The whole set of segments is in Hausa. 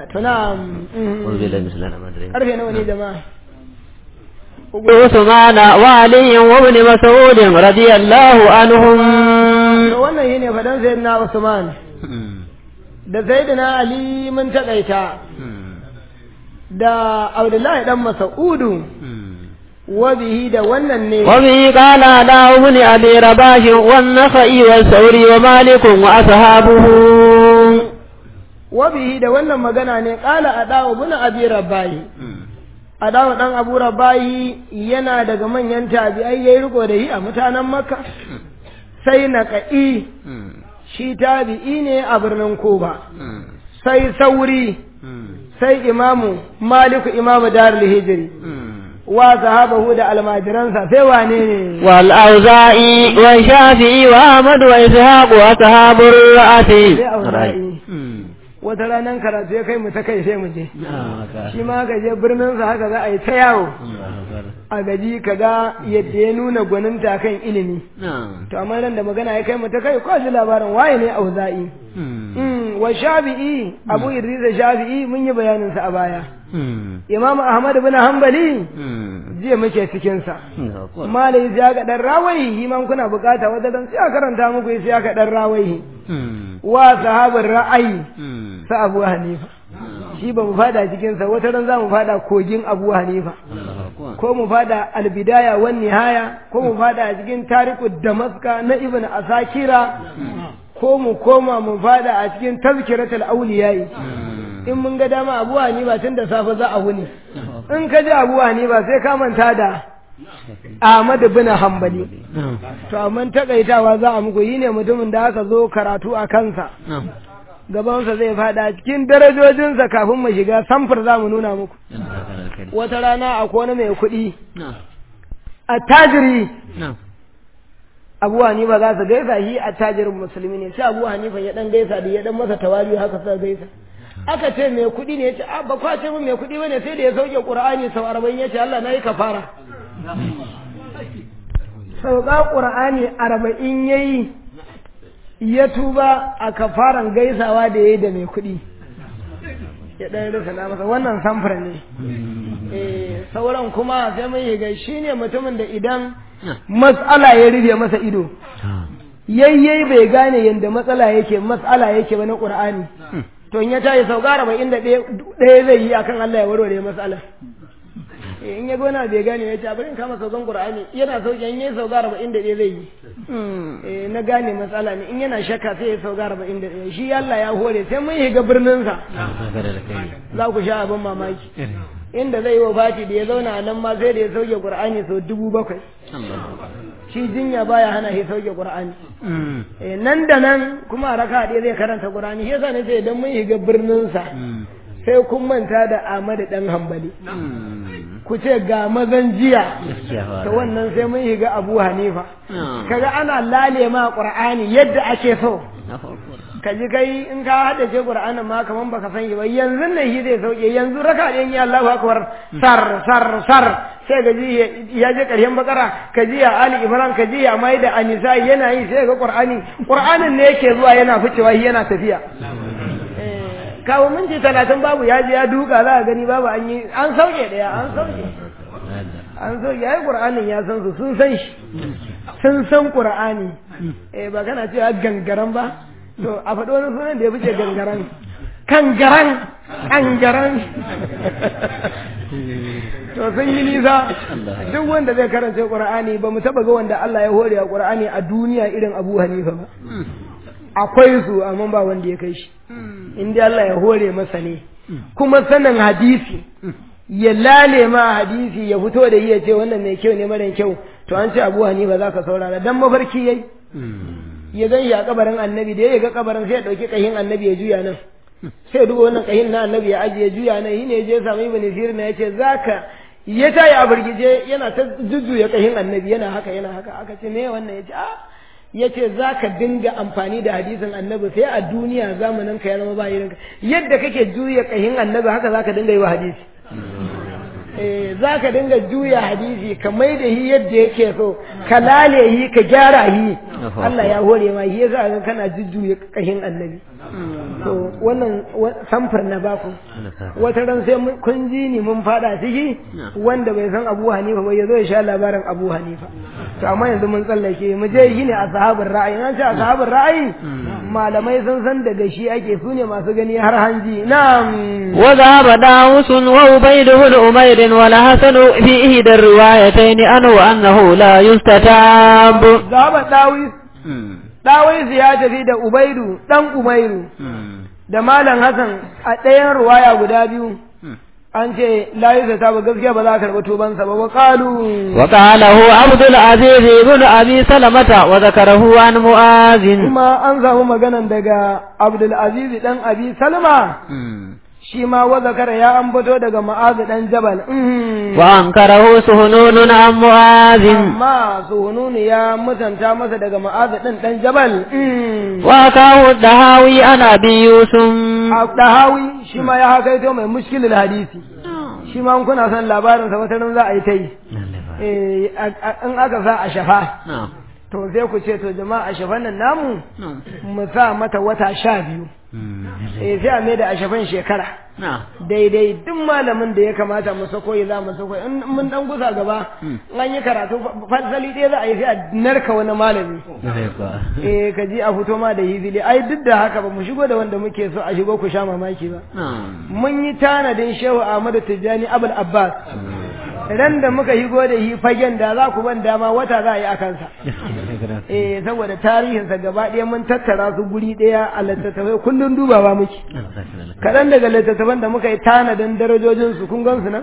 to na'am karfe nawa ne jama'a عثمان وعلي وابن مسعود رضي الله عنهم wannan shine fadan sayyidina Usman da sayyidina Ali mun takaita da Abdullahi dan Mas'udu وبه ده wannan ne وبه قال داو بن ابي رباح والنخعي والثوري ومالك واصحابه وبه ده wannan magana ne qala adawu bin abi rabbahi adawu dan abu rabbahi yana daga manyan tabi'ai yayi riko da shi a mutanen makka sai naqi shi tabi'i ne a birnin kuba sai sauri sai imamu maliku imamu darul hijri wa sahabahu da almajiransa sai wane ne wal auza'i wa shafi'i wa ahmad wa ishaq wa sahabur ra'ati wata ranar karatu ya kai mu ta kai sai mu je shi ma ka je birnin sa haka za a yi ta yawo a gaji ka ga yadda ya nuna gwaninta kan ilimi to amma nan da magana ya kai mu ta kai ko ji labarin waye ne auza'i wa shafi'i abu idris shafi'i mun yi bayanin sa a baya imam ahmad ibn hanbali jiya muke cikin sa malai sai aka dan rawayi man kuna bukata wata dan sai aka karanta muku sai aka dan rawayi wa sahabar ra'ayi sa abu hanifa shi ba mu fada cikin sa wata ran za mu fada kogin abu hanifa ko mu fada albidaya wan nihaya ko mu fada cikin tariqud damaska na ibn asakira ko mu koma mu fada a cikin tazkiratul awliyai in mun ga dama abu hanifa tun da safe za a wuni in ka ji abu hanifa sai ka manta da Ahmad bin Hanbali to amma takaitawa za a muku yi ne mutumin da aka zo karatu a kansa gabansa zai fada cikin darajojinsa kafin mu shiga samfur za mu nuna muku wata rana akwai wani mai kuɗi attajiri Abu Hanifa za su gaisa shi attajirin musulmi ne sai Abu Hanifa ya dan gaisa da ya dan masa tawali haka sai gaisa aka ce mai kuɗi ne ya ce ba kwa ce mun mai kuɗi bane sai da ya sauke Qur'ani sau 40 ya ce Allah nayi kafara sauka Qur'ani 40 yayi ya tuba a kafaran gaisawa da yayi da mai kuɗi ya dan rufe na masa wannan samfur ne sauran kuma sai mun yi gaishe ne mutumin da idan mas'ala ya rufe masa ido yayyai bai gane yanda mas'ala yake ba na Qur'ani to in ya tayi sauka 41 zai yi akan Allah ya warware mas'ala in ya gona bai gane ya ce bari in kama saukan Qur'ani yana sauke in yayi sauka 41 zai yi na gane matsala ne in yana shakka sai ya sauka 41 shi Allah ya hore sai mun yi ga birnin sa za ku sha abin mamaki inda zai yi wa fati da ya zauna nan ma sai da ya sauke Qur'ani sau 7,000 shi jinya baya hana shi sauke Qur'ani nan da nan kuma raka ɗaya zai karanta Qur'ani shi yasa ne sai idan mun yi ga birnin sa sai kun manta da Ahmad dan Hanbali ku ce ga mazan jiya ta wannan sai mun yi ga Abu Hanifa kaga ana lale ma Qur'ani yadda ake so kaji kai in ka hada ce Qur'anin ma kaman baka san shi ba yanzu ne shi zai sauke yanzu raka ɗayan ya Allahu akbar sar sai ga ji ya je ƙarshen bakara ka ji ya Ali Imran ka ji ya mai da Anisa yana yi sai ga Qur'anin ne yake zuwa yana ficewa yana tafiya kawo minti 30 babu ya je ya duka za a gani babu an sauke daya an sauke yayi Qur'anin ya san su sun san shi sun san Qur'ani ba kana cewa gangaran ba to a faɗi wani sunan da ya fice gangaran kangaran to sun yi nisa duk wanda zai karanta Qur'ani ba mu taba ga wanda Allah ya hore a Qur'ani a duniya irin Abu Hanifa ba akwai su amma ba wanda ya kai shi inda Allah ya hore masa ne kuma sanin hadisi ya lale ma hadisi ya fito da ya ce wannan mai kyau ne mara kyau to an ce Abu Hanifa zaka saurara dan mafarki yayi ya zan ya kabarin annabi da ya ga kabarin sai ya dauki kahin annabi ya juya nan sai duba wannan kahin na annabi ya ajiye juya nan shine je samu ibn Sirin ya ce zaka ya tayi a burgije yana ta jujjuya kahin annabi yana haka aka ce me wannan ya ce yace zaka dinga amfani da hadisin annabi sai a duniya zamanin ka ya zama ba irin yadda kake juya kahin annabi haka zaka dinga yi wa hadisi zaka dinga juya hadisi ka mai da shi yadda yake so ka lale shi ka gyara shi Allah ya hore ma shi yasa ga kana jujjuye kashin annabi to wannan samfur na baku wata ran sai kun ji ni mun fada ciki wanda bai san Abu Hanifa ba yazo ya sha labarin Abu Hanifa to amma yanzu mun tsallake mu je shi ne ashabul ra'ayi an ce ashabul ra'ayi malamai sun san daga shi ake su ne masu gani har hanji na'am wa dhahaba dawus wa ubayd ibn umayr wa la hasan fi ihda riwayatayn annahu la yustatab dhahaba dawis ya tafi da ubaidu dan umairu da malam hasan a ɗayan ruwaya guda biyu an ce la yustatab gaskiya ba za ka karɓi tubansa ba wa qalahu abdul aziz ibn abi salamata wa zakarahu an muazin kuma an samu maganan daga abdul aziz dan abi salma shi ma wa zakara ya ambato daga mu'az dan jabal wa ankarahu suhunun an mu'azin amma suhunun ya mutanta masa daga mu'az dan jabal wa kahu dahawi ana bi yusuf dahawi shi ma ya hakaito mai mushkilul hadisi shi ma kuna son labarin sa wata ran za a yi tai in aka sa a shafa to sai ku ce to jama'a a shafan nan namu mu sa mata wata 12 sai a mai da ashafan shekara daidai duk malamin da ya kamata mu sako ya za mu sako in mun dan gusa gaba an yi karatu fasali ɗaya za a yi sai a narka wani malami ka ji a fito ma da hizili ai duk da haka ba mu shigo da wanda muke so a shigo ku sha mamaki ba mun yi tanadin shehu Ahmadu Tijjani Abul Abbas ran da muka higo da shi fagen da za ku ban dama wata za a yi a kansa saboda tarihinsa gaba ɗaya mun tattara su guri ɗaya a littattafai kullum dubawa muke kaɗan daga littattafan da muka yi tanadin darajojinsu kun gan su nan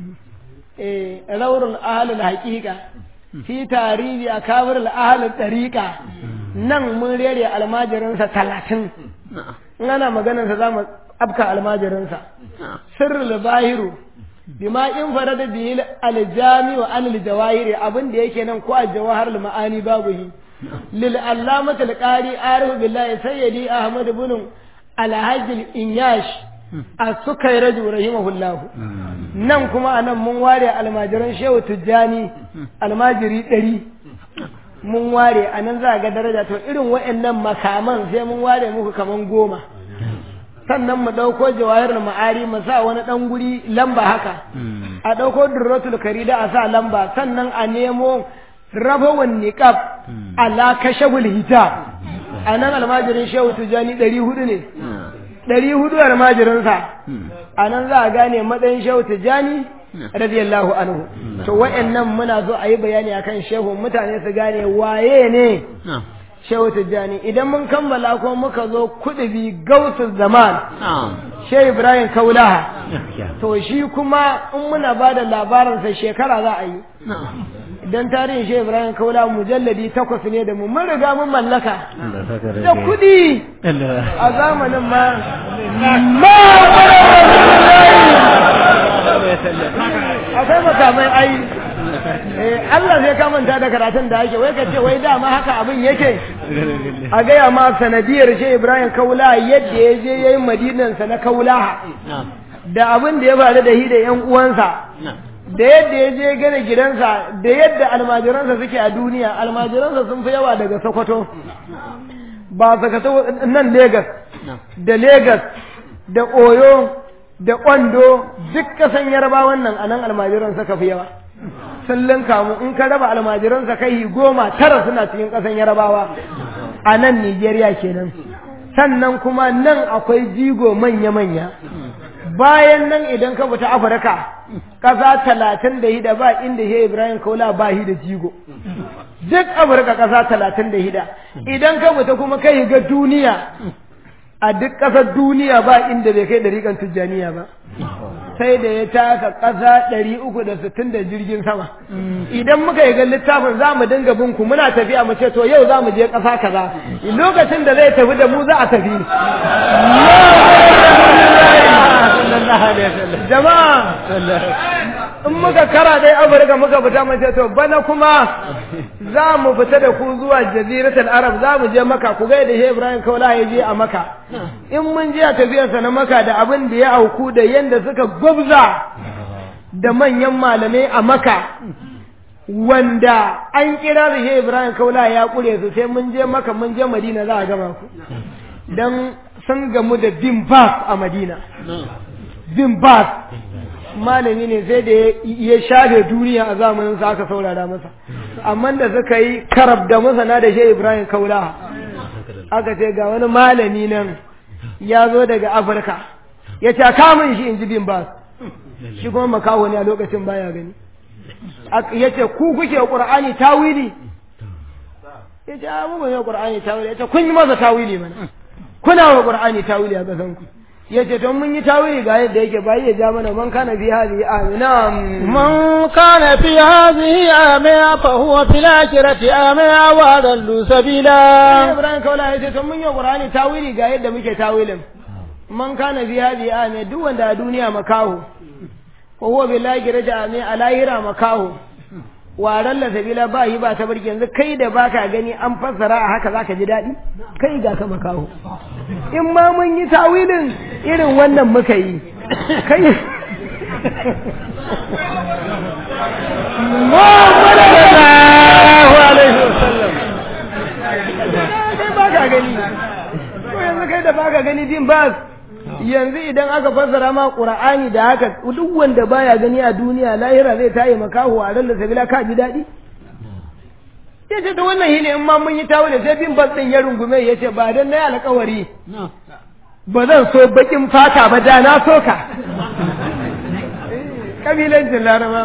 raurul ahalul haƙiƙa fi tarihi a kawar ahalul ɗariƙa nan mun rere almajirinsa 30 in ana maganarsa za mu afka almajirinsa sirrul bahiru bima in farada bihi aljami wa anil jawahiri abin da yake nan ko a jawahar ma'ani babu hi lil allamati alqari arif billahi sayyidi ahmad ibn alhajj al-inyash as-sukayraj rahimahullah nan kuma anan mun ware almajiran shehu tujjani almajiri 100 mun ware anan za ga daraja to irin wayannan makaman sai mun ware muku kaman 10 sannan mu dauko jawahirul ma'ari mu sa wani dan guri lamba haka a dauko durratul karida a sa lamba sannan a nemo rabawan niqab ala kashaful hijab anan almajirin shehu tujani 400 ne 400 almajirin sa anan za a gane matsayin shehu tujani radiyallahu anhu to wayannan muna zo a yi bayani akan shehu mutane su gane waye ne shehu tijjani idan mun kammala ko muka zo kudubi gausul zaman shehu ibrahim kaulaha to shi kuma in muna ba da labarinsa shekara za a yi idan tarihin shehu ibrahim kaulaha mujalladi 8 ne da mu mun riga mun mallaka da kudi a zamanin ma akwai makamai ai Allah zai kamanta da karatun da ake wai kace wai dama haka abin yake a gaya ma sanadiyar shi Ibrahim Kaula yadda ya je yayin madinansa na Kaula da abin da ya faru da shi da ƴan uwansa da yadda ya je gane gidansa da yadda almajiransa suke a duniya almajiransa sun fi yawa daga Sokoto ba Sokoto nan Lagos da Oyo da Ondo duk kasan Yarbawan nan anan almajiran suka fi yawa sun linka mu in ka raba almajiransa kai 9 suna cikin ƙasan Yarabawa a nan Nigeria kenan sannan kuma nan akwai jigo manya-manya bayan nan idan ka fita Afirka ƙasa 36 ba inda Shehu Ibrahim Kaula ba shi da jigo duk Afirka ƙasa 36 idan ka fita kuma kai ga duniya a duk ƙasar duniya ba inda bai kai ɗariƙan Tijjaniya ba sai da ya taka ƙasa 360 da jirgin sama idan muka yi ga littafin za mu dinga bin ku muna tafiya mu ce to yau za mu je ƙasa kaza lokacin da zai tafi da mu za a tafi jama'a in muka kara dai Afirka muka fita mu ce to bana kuma za mu fita da ku zuwa jaziratul arab za mu je maka ku ga da Shehu Ibrahim Kaula ya je a maka in mun je a tafiyarsa na maka da abin da ya auku da yanda suka gwabza da manyan malamai a maka wanda an kira da shi Ibrahim Kaula ya kure su sai mun je Makka mun je Madina za a gama ku dan sun gamu da bin bas a Madina bin bas malami ne sai da ya shafe duniya a zamanin sa aka saurara masa amma da suka yi karab da masana da shi Ibrahim Kaula aka ce ga wani malami nan ya zo daga Afirka ya ce kamun shi in ji bin bas shi kuma makaho ne a lokacin baya gani ya ce ku kuke Qur'ani tawili ya ce mu ba ne Qur'ani tawili ya ce kun yi masa tawili mana kuna wa Qur'ani tawili a kasan ku ya ce to mun yi tawili ga yadda yake bai ya ja mana man kana fi hadhihi amina man kana fi hadhihi amina fa huwa fil akhirati amina wa dallu sabila Ibrahim Kaula ya ce to mun yi Qur'ani tawili ga yadda muke tawilin man kana fi hadhihi amina duk wanda a duniya makaho ko huwa billahi raja'ani alahira makaho waran la sabila ba yi ba ta barki yanzu kai da baka gani an fassara a haka zaka ji dadi kai ga ka makaho in ma mun yi tawilin irin wannan muka yi kai sallallahu alaihi wasallam kai baka gani ko yanzu kai da baka gani din ba yanzu idan aka fassara ma Qur'ani da haka duk wanda baya gani a duniya lahira zai tayi makahu a ran da sabila ka ji dadi yace da wannan hili in ma mun yi tawili sai bin bas din ya rungume yace ba dan nayi alƙawari ba zan so bakin fata ba da na so ka kabilancin laraba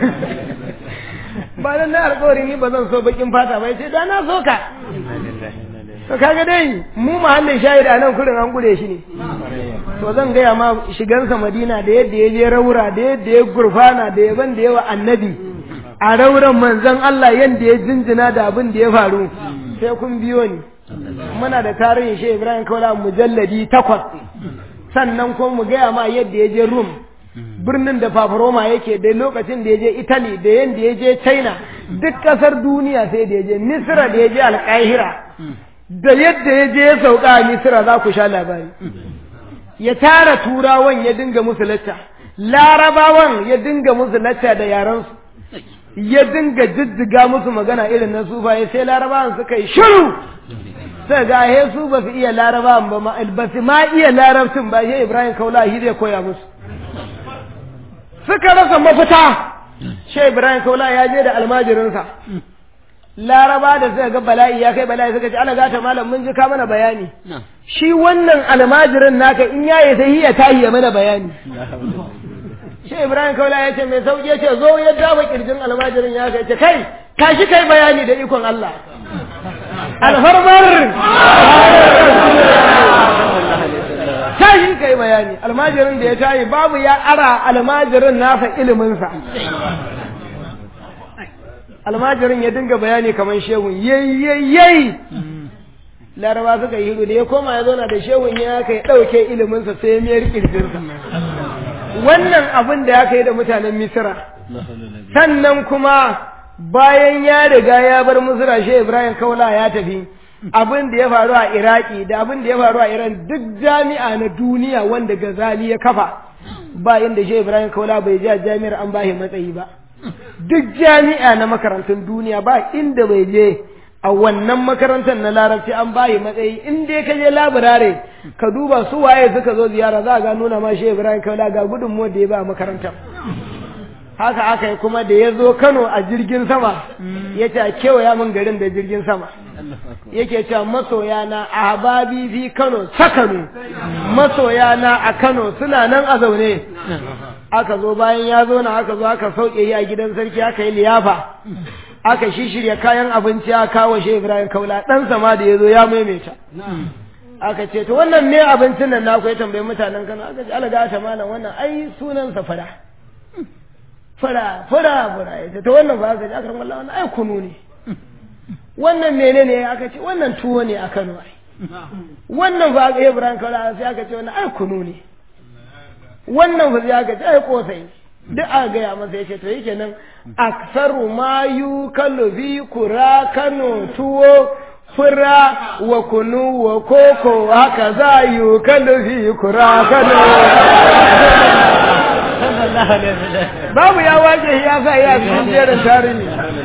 ba dan nayi alƙawari ni ba zan so bakin fata ba yace da na so ka to kaga dai mu mahallin shahid a nan kurin an gure shi ne to zan gaya ma shigansa Madina da yadda ya je raura da yadda ya gurfana da yaban da yawa annabi a rauran manzon Allah yanda ya jinjina da abin da ya faru sai kun biyo ni muna da tarihin Sheikh Ibrahim Kaula mujalladi 8 sannan kuma mu gaya ma yadda ya je Rum birnin da Fafaroma yake da lokacin da ya je Italy da yanda ya je China duk kasar duniya sai da ya je Misra da ya je Al-Qahira da yadda ya je ya sauka a Misira za ku sha labari ya tara turawan ya dinga musu lacca larabawan ya dinga musu lacca da yaransu ya dinga jijjiga musu magana irin na sufaye sai larabawan suka yi shiru sai ga he su ba su iya larabawan ba su ma iya larabcin ba shi Ibrahim Kaula shi zai koya musu suka rasa mafita shi Ibrahim Kaula ya je da almajirinsa laraba da suka ga bala'i ya kai bala'i suka ce ana gata malam mun ji ka mana bayani shi wannan almajirin naka in yayi sai ya tahi ya mana bayani shi Ibrahim Kaula ya ce mai sauki ya ce zo ya daba kirjin almajirin ya kai ce kai tashi kai bayani da ikon Allah alfarmar tashi kai bayani almajirin da ya tayi babu ya ara almajirin nasa ilimin sa almajirin ya dinga bayani kamar shehun yayi laraba suka yi hiru da ya koma ya zauna da shehun ya kai dauke iliminsa sai ya miyar kirjinsa wannan abin da ya kai da mutanen Misra sannan kuma bayan ya riga ya bar Misra Sheikh Ibrahim Kaula ya tafi abin da ya faru a Iraki da abin da ya faru a Iran duk jami'a na duniya wanda Ghazali ya kafa ba inda Sheikh Ibrahim Kaula bai je jami'ar an bashi matsayi ba duk jami'a na makarantun duniya ba inda bai je a wannan makarantar na larabci an bayi matsayi in dai ka je laburare ka duba su waye suka zo ziyara za ga nuna ma Sheikh Ibrahim Kaula ga gudunmuwar da ya ba makarantar haka aka yi kuma da ya zo Kano a jirgin sama ya ce a kewaya min garin da jirgin sama yake cewa masoya na a hababi fi Kano sakanu masoya na a Kano suna nan a zaune aka zo bayan ya zo na aka zo aka sauke yi a gidan sarki aka yi liyafa aka shishirya kayan abinci aka kawo Sheikh Ibrahim Kaula dan sama da ya zo ya maimaita aka ce to wannan me abincin nan na ya tambayi mutanen Kano aka ce alaga ta malam wannan ai sunan sa fara yace to wannan ba aka ce aka wallahi wannan ai kunu ne wannan menene aka ce wannan tuwo ne a Kano ai wannan ba Ibrahim Kaula sai aka ce wannan ai kunu ne wannan ba sai aka ce ai kosai duk aka gaya masa yace to yake nan aksaru ma yukallu bi kura Kano tuwo fura wa kunu wa koko haka za yukallu fi kura Kano babu ya waje ya sa ya cikin jerin tarihi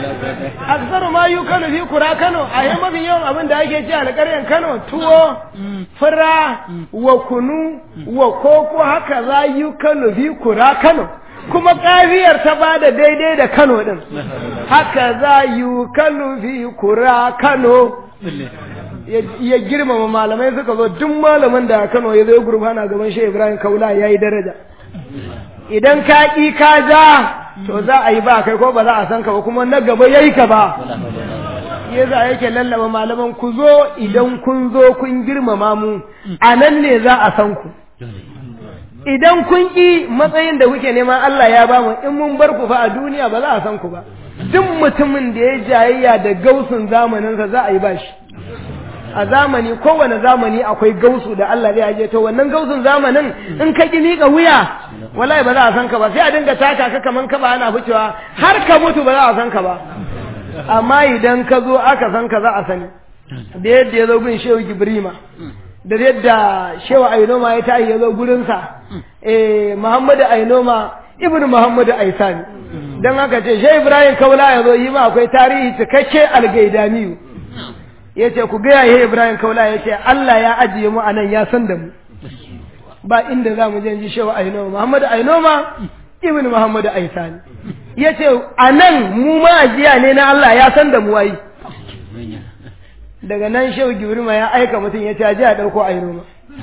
aksaru ma yukalu fi kura Kano a yi mafi yawan abin da ake ci a alƙaryan Kano tuwo fura wa kunu wa koko haka za yukalu fi kura Kano kuma kafiyar ta bada daidai da Kano din haka za yukalu fi kura Kano ya girmama malamai suka zo duk malamin da Kano ya zo gurbana gaban Shehu Ibrahim Kaula yayi daraja idan ka ƙi ka ja to za a yi ba kai ko ba za a san ka ba kuma na gaba yayi ka ba yasa yake lallaba malaman ku zo idan kun zo kun girmama mu anan ne za a san ku idan kun ƙi matsayin da kuke neman Allah ya ba mu in mun bar ku fa a duniya ba za a san ku ba duk mutumin da ya jayayya da gausun zamaninsa za a yi bashi a zamani kowane zamani akwai gausu da Allah zai aje to wannan gausun zamanin in ka ki miƙa wuya wallahi ba za a san ka ba sai a dinga taka ka kaman ka ba ana ficewa har ka mutu ba za a san ka ba amma idan ka zo aka san ka za a sani da yadda ya zo gun Shehu Gibrima da yadda Shehu Ainoma ya tayi ya zo gurin sa Muhammadu Ainoma ibn Muhammadu Aisani dan haka ce Shehu Ibrahim Kaula ya zo yi ma akwai tarihi cikakke algaidaniyu yace ku ga yayi Ibrahim Kaula yace Allah ya ajiye mu anan ya san da mu ba inda zamu je ji Shehu Ainoma Muhammadu Ainoma ibn Muhammadu Aisani yace anan mu ma ajiya ne na Allah ya san da mu wai daga nan Shehu Gibrima ya aika mutum yace aje a dauko Ainoma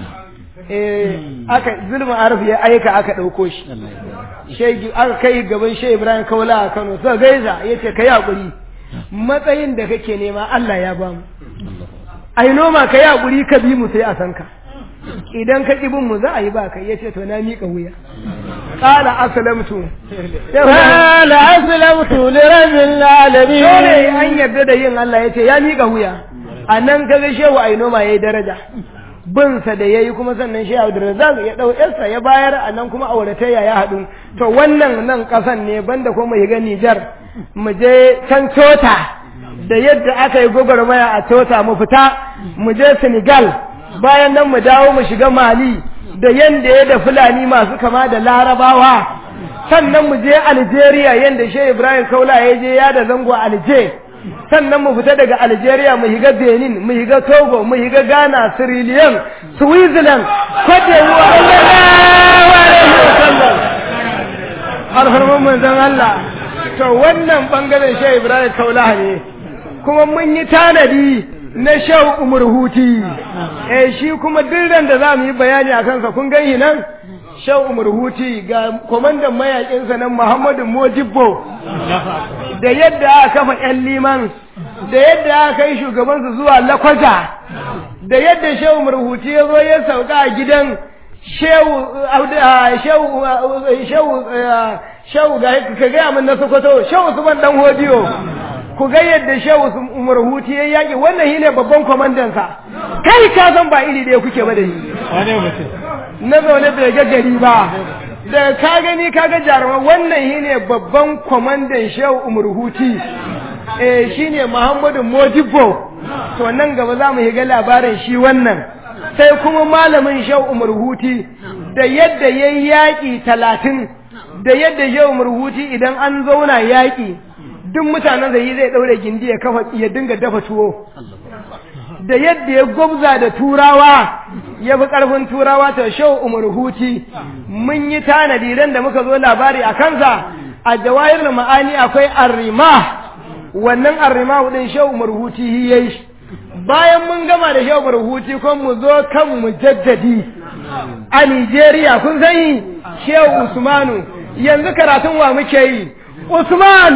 aka zulma arif ya aika aka dauko shi Shehu aka kai gaban Shehu Ibrahim Kaula a Kano sai gaiza yace kai hakuri matsayin da kake nema Allah ya ba mu Ainoma kai hakuri ka bi mu sai a san ka idan ka kibin mu za a yi ba kai yace to na mika wuya qala aslamtu li rabbil alamin dole an yarda da yin Allah yace ya mika wuya anan kaga Shehu Ainoma yayi daraja binsa da yayi kuma sannan Shehu Abdurrazzaq ya dau yarsa ya bayar anan kuma auratayya ya hadu to wannan nan kasan ne banda ko mu ga Niger mu je can Tota da yadda aka yi gogormaya a Tota mu fita mu je Senegal bayan nan mu dawo mu shiga Mali da yanda ya da Fulani masu kama da Larabawa sannan mu je Algeria yanda Shehu Ibrahim Kaula ya je ya da zango Alger sannan mu fita daga Algeria mu higa Benin mu higa Togo mu higa Ghana Sierra Leone Switzerland Cote d'Ivoire Allahu alaihi wasallam alfarman manzon Allah to wannan bangaren Shehu Ibrahim Kaula ne kuma mun yi tanadi na Shehu Umar Huti shi kuma dirran da zamu yi bayani akan sa kun gani nan Shehu Umar Huti ga komandan mayakin sa nan Muhammadu Modibbo da yadda aka kafa ƴan liman da yadda aka kai shugaban su zuwa Lakwaja da yadda Shehu Umar Huti ya zo ya sauka a gidan Shehu ga ka ga mun na Sokoto Shehu Usman dan Hodiyo ku ga yadda Shehu Umar Huti ya yaki wannan shine babban komandan sa kai ka san ba iri da kuke ba da shi na zaune bai ga gari ba da ka gani ka ga jaruman wannan shine babban komandan Shehu Umar Huti shine Muhammadu Modibbo to nan gaba za mu yi ga labarin shi wannan sai kuma malamin Shehu Umar Huti da yadda yayi yaki 30 da yadda Shehu Umar Huti idan an zauna yaki duk mutanen zai daure gindi ya kafa ya dinga dafa tuwo da yadda ya gwabza da turawa ya fi karfin turawa ta Shehu Umar Huti mun yi tanadi ran da muka zo labari a kansa a Jawahirul Ma'ani akwai arrima wannan arrima din Shehu Umar Huti yayi bayan mun gama da Shehu Umar Huti ko mu zo kan mujaddadi a Nigeria kun sani Shehu Usmanu yanzu karatun wa muke yi Usman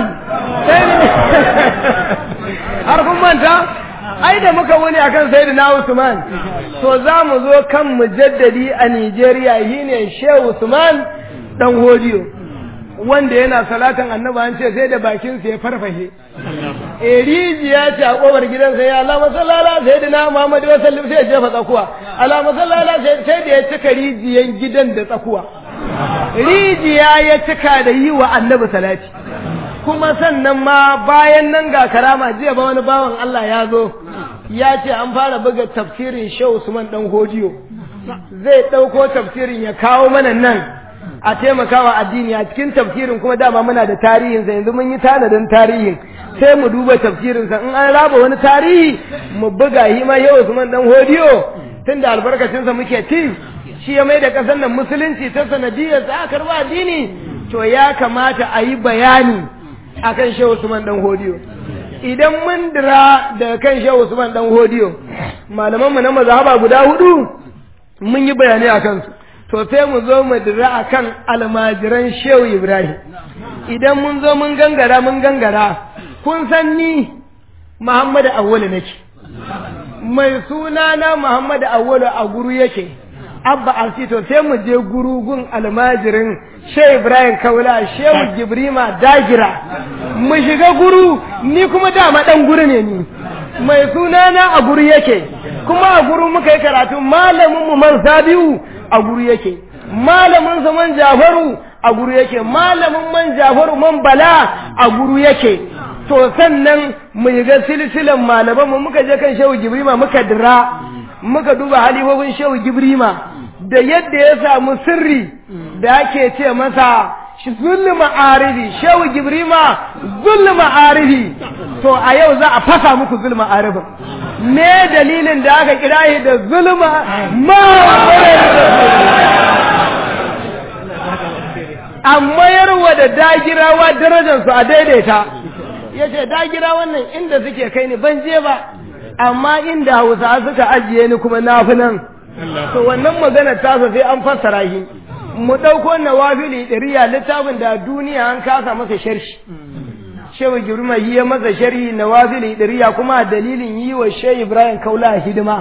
har kun manta ai da muka wuni akan Sayyidina Usman to za mu zo kan mujaddadi a Nigeria shine Shehu Usman dan Hodiyo wanda yana salatan annabi an ce sai da bakin sa ya farfashe rijiya ta kofar gidansa ya Allah masallala Sayyidina Muhammad wa sallam sai ya jefa tsakuwa Allah masallala sai da ya cika rijiyan gidan da tsakuwa rijiya ya cika da yi wa annabi salati kuma sannan ma bayan nan ga karama jiya ba wani bawan Allah ya zo ya ce an fara buga tafsirin Shehu Usman dan Hodiyo zai dauko tafsirin ya kawo mana nan a taimakawa addini a cikin tafsirin kuma dama muna da tarihinsa yanzu mun yi tanadin tarihin sai mu duba tafsirinsa in an raba wani tarihi mu buga shi ma yau Usman dan Hodiyo tunda albarkacinsa muke ci shi ya mai da ƙasar nan musulunci ta sanadiyar sa aka karba addini to ya kamata a yi bayani akan Shehu Usman dan Hodiyo idan mun dira daga kan Shehu Usman dan Hodiyo malaman mu na mazhaba guda 4 mun yi bayani akan su to sai mu zo mu dira akan almajiran Shehu Ibrahim idan mun zo mun gangara kun san ni Muhammadu Awwalu nake mai suna na Muhammadu Awwalu a guru yake abba asito sai mu je gurugun almajirin Shehu Ibrahim Kaula Shehu Gibrima Dagira mu shiga guru ni kuma dama dan guru ne ni mai suna na a guru yake kuma a guru muka yi karatu malamin mu man Sabiu a guru yake malamin sa man Jafaru a guru yake malamin man Jafaru man Bala a guru yake to sannan mu ga silsilan malaman mu muka je kan Shehu Gibrima muka dira muka duba halifofin Shehu Gibrima da yadda ya samu sirri da ake ce masa zulma arifi Shehu Gibrima zulma arifi to a yau za a fasa muku zulma arifin me dalilin da aka kira shi da zulma ma amma yarwa da dagirawa darajar su a daidaita yace dagira wannan inda suke kai ni ban je ba amma inda Hausa suka ajiye ni kuma nafi nan to wannan magana ta sai an fassara shi mu dauko nawafili dariya littafin da duniya an kasa masa sharhi Shehu Gibrima yi ya masa sharhi nawafili dariya kuma dalilin yi wa Shehu Ibrahim Kaula hidima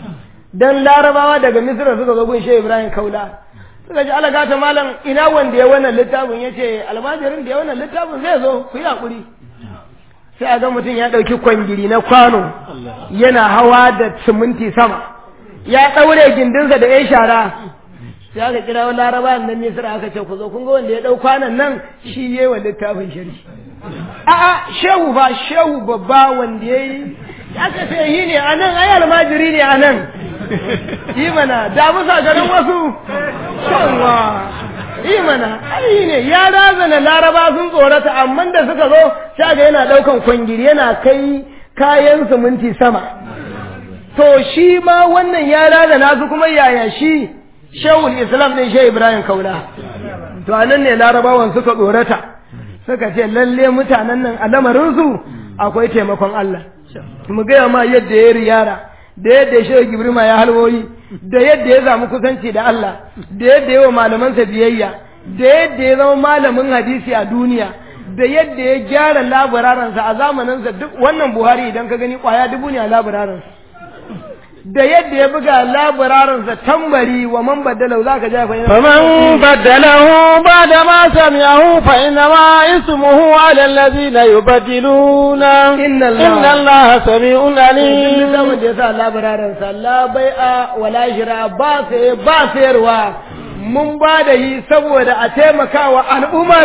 dan Larabawa daga Misra suka zo gun Shehu Ibrahim Kaula suka ji alaga ta malam ina wanda ya wannan littafin yace almajirin da ya wannan littafin zai zo ku yi hakuri sai a ga mutum ya ɗauki kwangiri na kwano yana hawa da siminti sama ya ɗaure gindinsa da ya shara sai aka kira wani laraba nan misira aka ce ku zo kun ga wanda ya ɗau kwanan nan shi yayi wa littafin shari a'a shehu babba wanda ya yi aka ce yi ne a nan ai almajiri ne a nan yi mana da musa garin wasu shanwa imana ai ne ya razana laraba sun tsorata amma da suka zo shaga yana daukan kwangiri yana kai kayan siminti sama to shi ma wannan ya razana su kuma yaya shi Shehul Islam din Shehu Ibrahim Kaula to anan ne larabawan suka tsorata suka ce lalle mutanen nan a lamarin su akwai taimakon Allah mu ga ma yadda ya riyara da yadda Shehu Gibrima ya halwoyi da yadda ya samu kusanci da Allah da yadda yawa malamansa biyayya da yadda ya zama malamin hadisi a duniya da yadda ya gyara labararansa a zamaninsa duk wannan Buhari idan ka gani kwaya 1000 ne a labararansa da yadda ya buga labararansa tambari wa man baddalahu zaka ja fa faman baddalahu ba'da ma sami'ahu fa inna ma ismuhu 'ala alladhina yubaddiluna inna Allaha sami'un alim da ya sa labararansa la bai'a wala shira ba sayarwa mun ba da yi saboda a taimakawa al'umar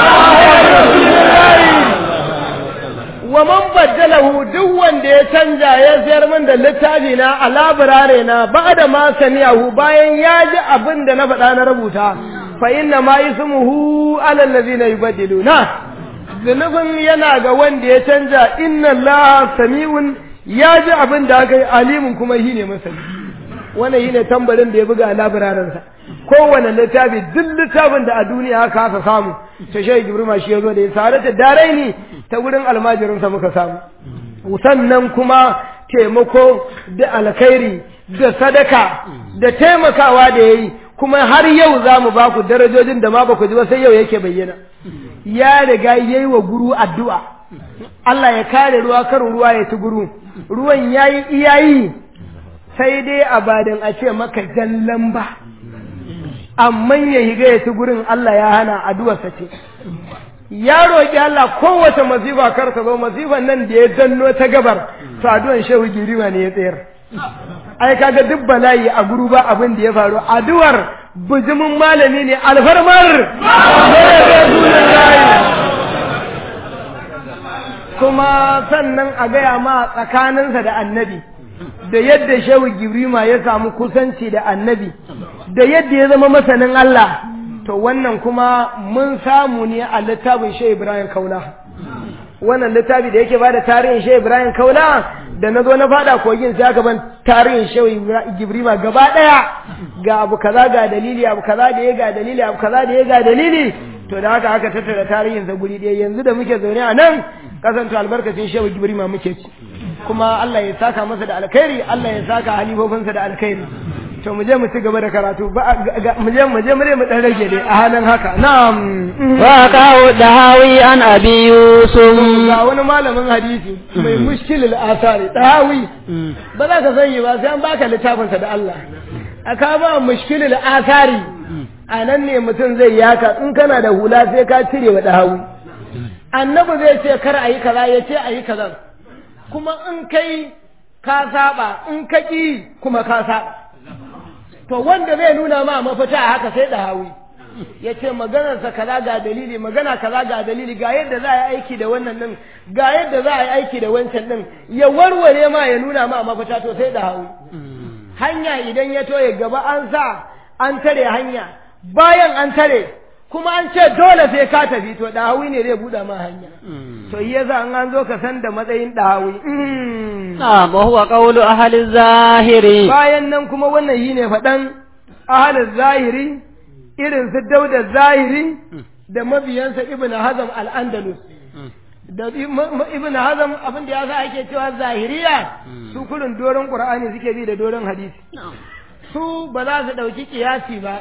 wa man baddalahu duk wanda ya canja ya sayar min da littafi na a laburare na ba'da ma sami'ahu bayan ya ji abin da na faɗa na rubuta fa inna ma ismuhu 'ala allazina yubaddiluna zunubin yana ga wanda ya canja inna Allaha sami'un ya ji abin da aka yi alimin kuma shi ne masani wannan shi ne tambarin da ya buga a labararinsa kowane littafi duk littafin da a duniya aka kasa samu ta Shehu Gibrima shi ya zo da ya sarata darai ne ta wurin almajirinsa muka samu sannan kuma taimako da alkhairi da sadaka da taimakawa da ya yi kuma har yau za mu ba ku darajojin da ma ba ku ji ba sai yau yake bayyana ya riga ya yi wa guru addu'a Allah ya kare ruwa karin ruwa ya ci guru ruwan ya yi iyayi sai dai a badin a ce maka jallan ba amma ya higa ya ci gurin Allah ya hana addu'arsa ce ya roƙi Allah kowace masifa kar ta zo masifan nan da ya danno ta gabar to addu'an Shehu Gibrima ne ya tsayar ai kaga duk bala'i a guru ba abin da ya faru addu'ar bujumin malami ne alfarmar kuma sannan a gaya ma tsakaninsa da annabi da yadda Shehu Gibrima ya samu kusanci da annabi da yadda ya zama masanin Allah to wannan kuma mun samu ne a littafin Shehu Ibrahim Kaula wannan littafi da yake bada tarihin Shehu Ibrahim Kaula da nazo na fada kogin sai aka ban tarihin Shehu Ibrahim gaba daya ga abu kaza ga dalili abu kaza da ya ga dalili abu kaza da ya ga dalili to da haka aka tattara tarihin sa guri ɗaya yanzu da muke zaune a nan kasanto albarkacin Shehu Ibrahim muke ci kuma Allah ya saka masa da alkhairi Allah ya saka halifofinsa da alkhairi to mu je mu ci gaba da karatu mu je mu dan rage dai a halin haka na'am wa qa'u dahawi an abi yusuf ga wani malamin hadisi mai mushkilul asari dahawi ba za ka sani ba sai an baka littafin sa da Allah aka ba mushkilul asari anan ne mutum zai yaka in kana da hula sai ka cire wa dahawi annabi zai ce kar ayi kaza ya ce ayi kaza kuma in kai ka saba in ka ki kuma ka saba to wanda zai nuna ma mafita a haka sai dahawi ya ce maganarsa kaza ga dalili magana kaza ga dalili ga yadda za a yi aiki da wannan din ga yadda za a yi aiki da wancan din ya warware ma ya nuna ma mafita to sai dahawi hanya idan ya toye gaba an sa an tare hanya bayan an tare kuma an ce dole sai ka tafi to dahawi ne zai buɗe ma hanya to yasa an zo ka san da matsayin dahawi na'am wa huwa qawlu ahli zahiri bayan nan kuma wannan yi ne faɗan ahli zahiri irin su Dauda zahiri da mabiyansa Ibn Hazm al-Andalus da Ibn Hazm abin da yasa ake cewa zahiriya su kurin doron Qur'ani suke bi da doron hadisi su ba za su dauki kiyasi ba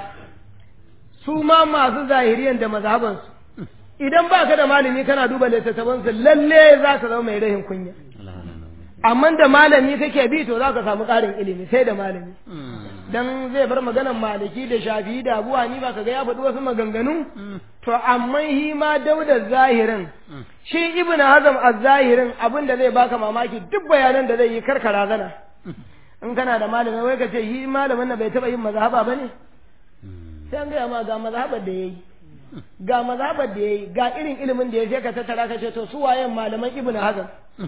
su ma masu zahiriyan da mazhabansu idan baka da malami kana duba littattafansu lalle za ka zama mai rahin kunya amma da malami kake bi to za ka samu ƙarin ilimi sai da malami dan zai bar maganan maliki da shafi da abu hanifa kaga ya faɗi wasu maganganu to amma hi ma Dauda zahirin shi Ibn Hazm az-zahirin abin da zai baka mamaki duk bayanan da zai yi karkara zana in kana da malami wai ka ce hi malamin nan bai taɓa yin mazhaba bane sai an gaya ma ga mazhabar da yayi ga mazhabar da yayi ga irin ilimin da ya sai ka tattara ka ce to su wayen malaman Ibn Hazm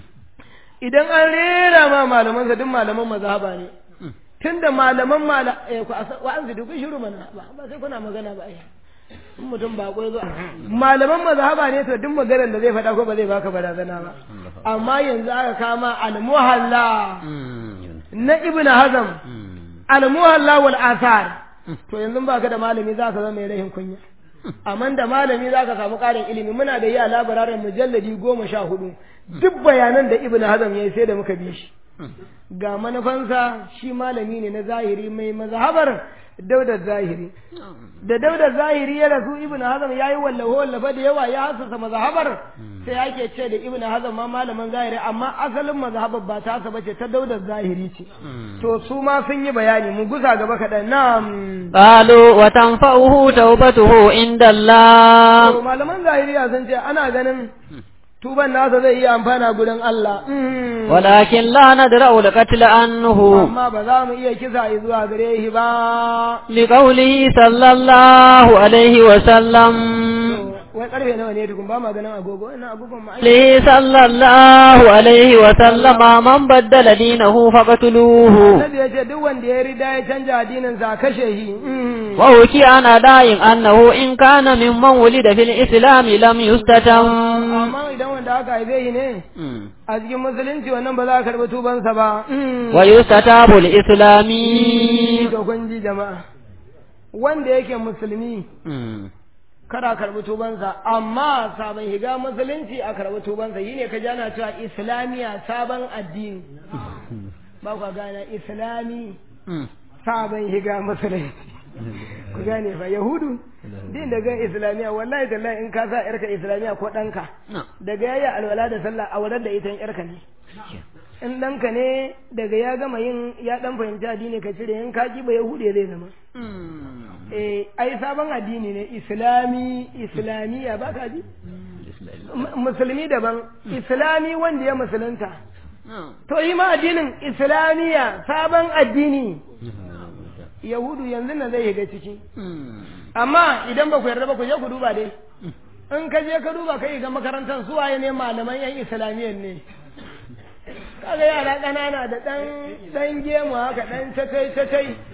idan an rera ma malaman sa duk malaman mazhaba ne tunda malaman wa an zidu ku shiru mana ba sai kuna magana ba ai in mutum ba ko zo malaman mazhaba ne to duk maganar da zai faɗa ko ba zai baka barazana ba amma yanzu aka kama al-muhalla na Ibn Hazm al-muhalla wal athar to yanzu baka da malami za ka zama mai rahin kunya amma da malami za ka samu ƙarin ilimi muna da yi a labararin mujalladi 14 duk bayanan da Ibn Hazm yayi sai da muka bi shi ga manufansa shi malami ne na zahiri mai mazhabar Dauda zahiri da Dauda zahiri ya rasu Ibn Hazm yayi wallafa da yawa ya hasasa mazhabar sai yake ce da Ibn Hazm ma malamin zahiri amma asalin mazhabar ba ta bace ta Dauda zahiri ce to su ma sun yi bayani mu gusa gaba kadan na'am qalu wa tanfa'uhu tawbatuhu inda Allah to malaman zahiriya sun ce ana ganin tuban nasa zai iya amfana gurin Allah walakin la nadra'u laqatl anhu amma ba za mu iya kisa zuwa gare shi ba li qawlihi sallallahu alaihi wa sallam wai karfe nawa ne tukun ba ma ganin agogo ina agogon ma li sallallahu alaihi wa sallama man baddala dinahu faqatuluhu Nabi ya ce duk wanda ya rida ya canja addinin sa kashe shi wa huki ana dayin annahu in kana mimman wulida fil islam lam yustatam amma idan wanda aka haife shi ne a cikin musulunci wannan ba za a karɓi tubansa ba wa yustatabu al islami to kun ji jama'a wanda yake musulmi kada karɓi tubansa amma sabon higa musulunci a karɓi tubansa yi ne ka ji ana cewa islamiya sabon addini ba ku gane islami sabon higa musulunci ku gane fa yahudu din daga islamiya wallahi tallahi in ka sa yarka islamiya ko ɗanka daga yayi alwala da sallah a wadar da ita yarka ne in ɗanka ne daga ya gama yin ya ɗan fahimci addini ka cire in ka ba yahude zai zama ai sabon addini ne islamiya ba ka ji musulmi daban islami wanda ya musulunta to yi ma addinin islamiya sabon addini yahudu yanzu na zai shiga ciki amma idan ba ku yarda ba ku je ku duba dai in ka je ka duba kai ga makarantar su waye ne malaman yan islamiyan ne kaga yara ƙanana da dan gemu haka dan tatai